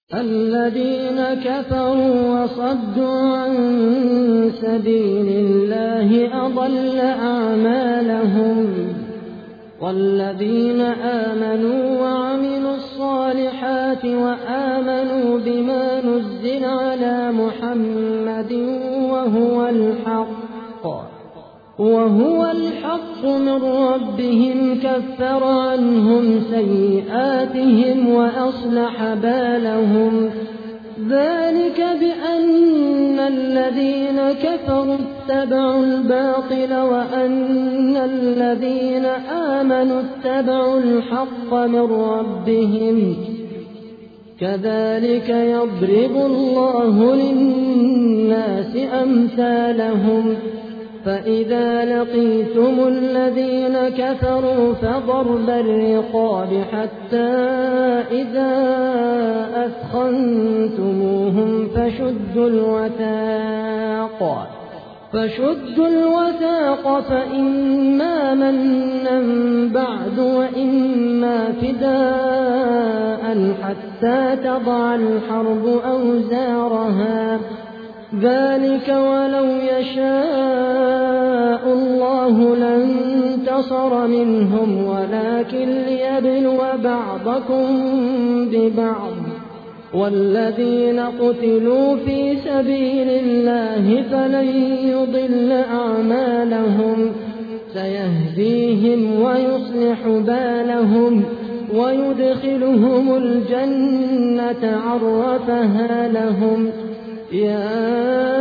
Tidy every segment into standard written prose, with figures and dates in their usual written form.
الذين كفروا وصدوا عن سبيل الله أضل أعمالهم والذين آمنوا وعملوا الصالحات وآمنوا بما نزل على محمد وهو الحق من ربهم كفر عنهم سيئاتهم وأصلح بالهم ذلك بأن الذين كفروا اتبعوا الباطل وأن الذين آمنوا اتبعوا الحق من ربهم كذلك يضرب الله للناس أمثالهم فإذا لقيتم الذين كفروا فضرب الرقاب حتى إذا أثخنتموهم فشدوا الوثاق فإما منا بعد وإما فداء حتى تضع الحرب أوزارها ذلك ولو يشاء الله لانتصر منهم ولكن ليبلو بعضكم ببعض والذين قتلوا في سبيل الله فلن يضل أعمالهم سيهديهم ويصلح بالهم ويدخلهم الجنة عرفها لهم يا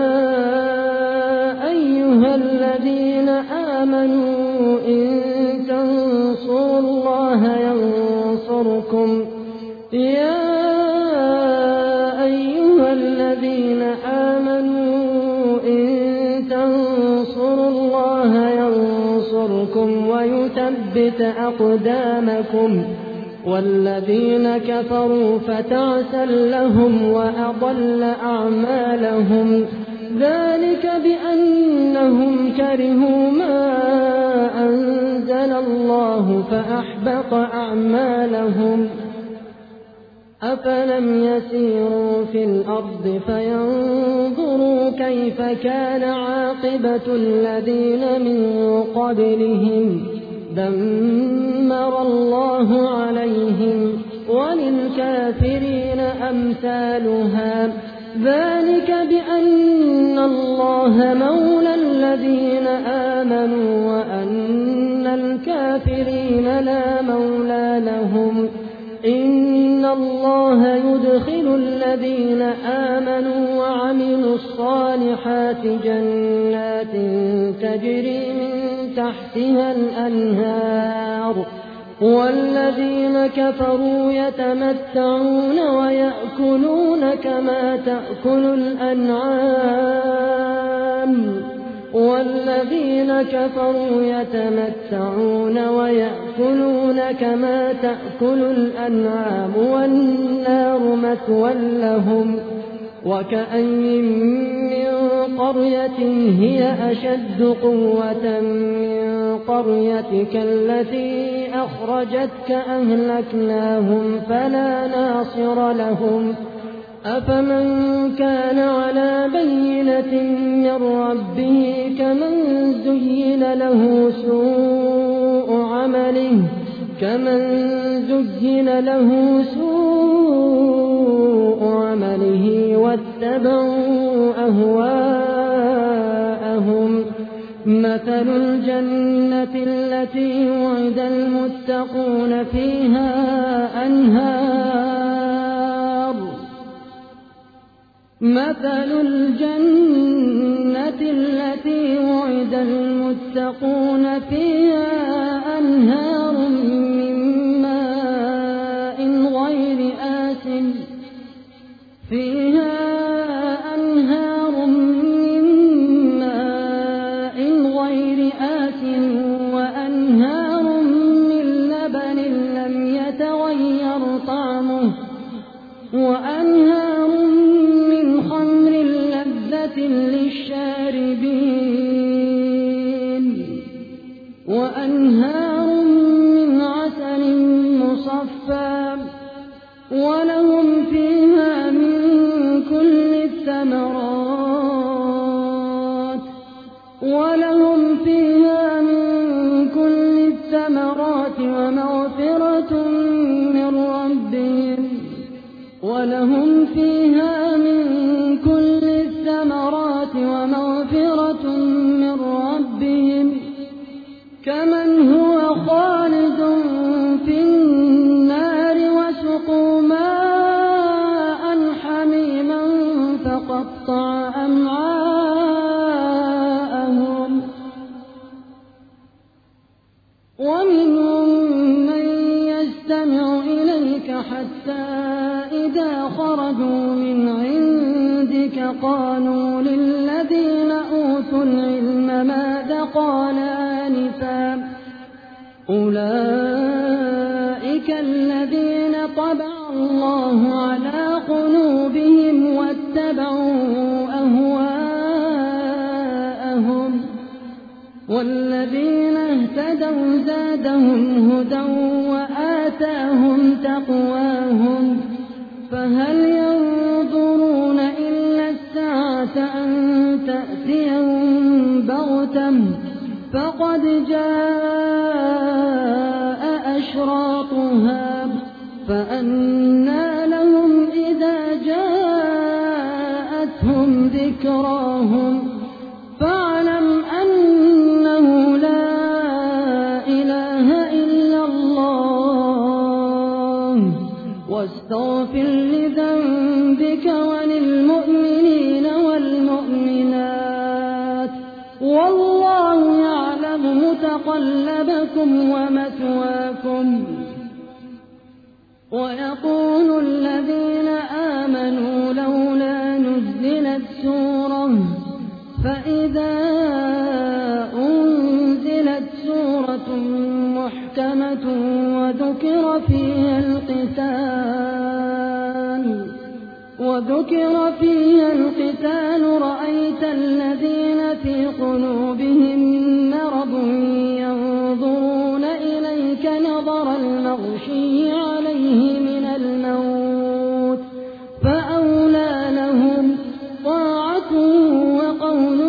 أيها الذين آمنوا إن تنصروا الله ينصركم ويثبت أقدامكم والذين كفروا فتعسا لهم وأضل أعمالهم ذلك بأنهم كرهوا ما أنزل الله فأحبط أعمالهم أفلم يسيروا في الأرض فينظروا كيف كان عاقبة الذين من قبلهم دمر الله عليهم وللكافرين أمثالها ذلك بأن الله مولى الذين آمنوا وأن الكافرين لا مولى لهم إن الله يدخل الذين آمنوا وعملوا الصالحات جنات تجري من تحتها الأنهار والذين كفروا يتمتعون ويأكلون كما تأكل الأنعام والنار مثوى لهم وكأين من قرية هي أشد قوة من قريتك التي أخرجتك أهلكناهم فلا ناصر لهم أفمن كان على بينة من ربه كمن زين له سوء عمله واتبعوا أهواءهم مثل الجنة التي وعد المتقون فيها أنهار من ماء غير آسن وأنهار من لبن لم يتغير طعمه وأنهار من خمر لذة للشاربين وأنهار من عسل مصفى ولهم فيها ولهم فيها من كل الثمرات ومغفرة من ربهم كمن هو خالد في النار وسقوا ماء حميما فقطع أمعاءهم ومنهم من يستمع إليك حتى إذا خرجوا من عندك قالوا للذين أوتوا العلم ماذا قال آنفا أولئك الذين طبع الله على قلوبهم واتبعوا أهواءهم والذين اهتدوا زادهم هدى وآتاهم تقواهم فهل ينظرون إلا الساعة أن تأتيهم بغتة فقد جاء أشراطها فأنى لهم إذا جاءتهم ذكراهم فاعلم أنه لا إله إلا الله واستغفر لذنبك وللمؤمنين والمؤمنات والله يعلم متقلبكم ومثواكم ويقول الذين آمنوا لولا نزلت سورة فإذا أنزلت سورة محكمة وذكر فيها القتال رأيت الذين في قلوبهم مرض ينظرون إليك نظر المغشي عليه من الموت فأولى لهم طاعة وقول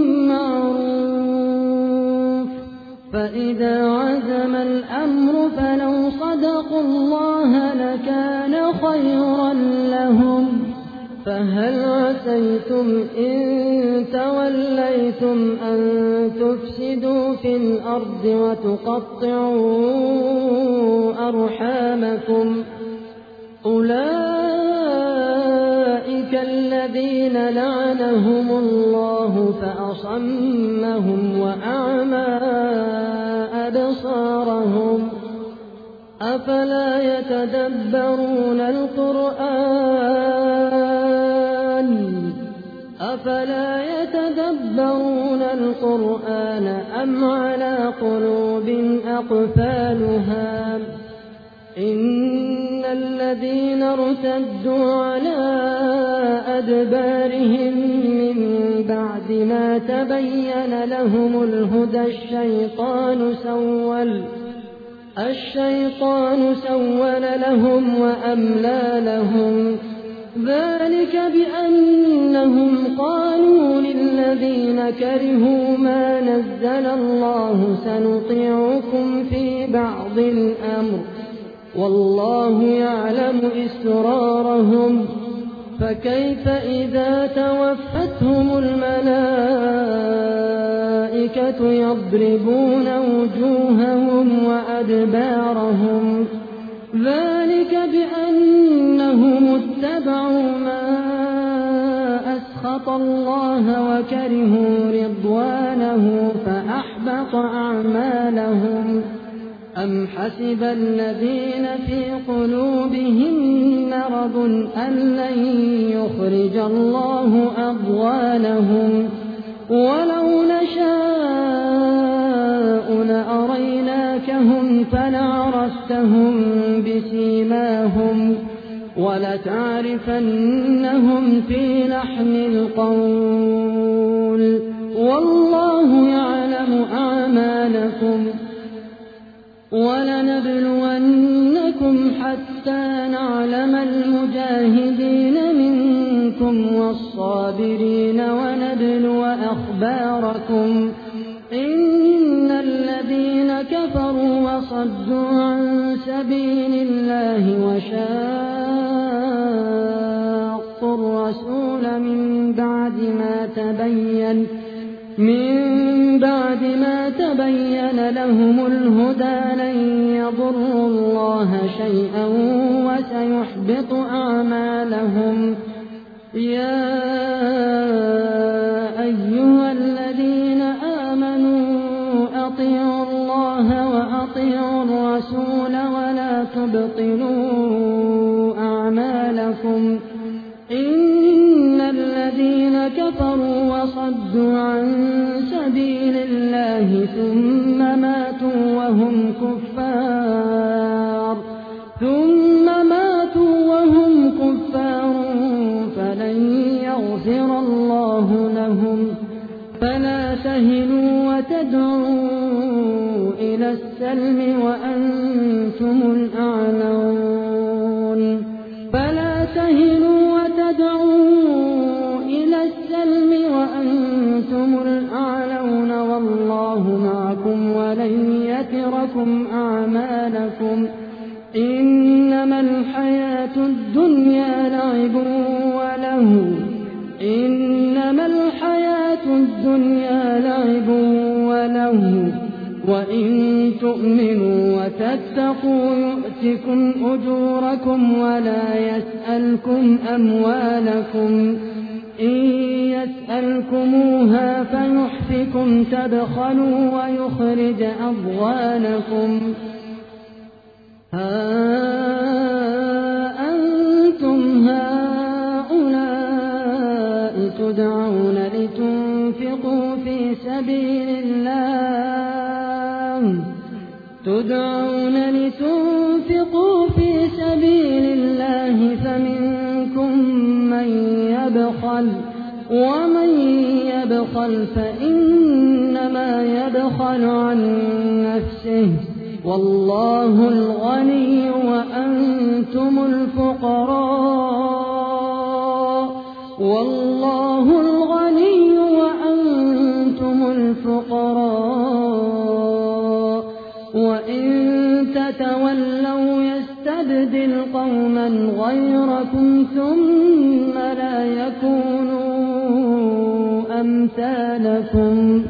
معروف فإذا عزم الأمر فلو صدقوا الله لكان خيرا لهم فهل عسيتم إن توليتم أن تفسدوا في الأرض وتقطعوا أرحامكم أولئك الذين لعنهم الله فأصمهم وأعمى أبصارهم أفلا يتدبرون القرآن أم على قلوب أقفالها إن الذين ارتدوا على أدبارهم من بعد ما تبين لهم الهدى الشيطان سول لهم وأملى لهم ذلك بأنهم قالوا للذين كرهوا ما نزل الله سنطيعكم في بعض الأمر والله يعلم إسرارهم فكيف إذا توفتهم الملائكة يضربون وجوههم وأدبارهم ذلك بأنهم اتبعوا ما أسخط الله وكرهوا رضوانه فأحبط أعمالهم أم حسب الذين في قلوبهم مرض أن لن يخرج الله أضغانهم ولو نشاء لأريناكهم فلعرفتهم بسيماهم ولتعرفنهم في لحن القول والله يعلم أعمالكم ولنبلونكم حتى نعلم المجاهدين منكم والصابرين ونبلو أخباركم إن الذين كفروا وصدوا عن سبيل الله وشاقوا ما تبين لهم الهدى لن يضروا الله شيئا وسيحبط أعمالهم. يا أيها الذين آمنوا أطيعوا الله وأطيعوا الرسول ولا تبطلوا أعمالكم. إن الذين كفروا وصدوا عن سبيل الله ثم ماتوا وهم كفار فلن يغفر الله لهم. فلا تهنوا وتدعوا إلى السلم وأنتم الأعلون. فلا تهنوا وتدعوا إلى السلم وأنتم الأعلون والله معكم ولن يتركم أعمالكم. إنما الحياة الدنيا لعب وله وإن تؤمنوا وتتقوا يؤتكم أجوركم ولا يسألكم أموالكم. إن يسألكموها فيحفكم تبخلوا ويخرج أضغانكم. ها أنتم هؤلاء تدعون لتنفقوا في سبيل الله فمنكم من يبخل ومن يبخل فإنما يبخل عن نفسه والله الغني وأنتم الفقراء وإن تتولوا يستبدل قوما غيركم ثم لا يكونوا أمثالكم.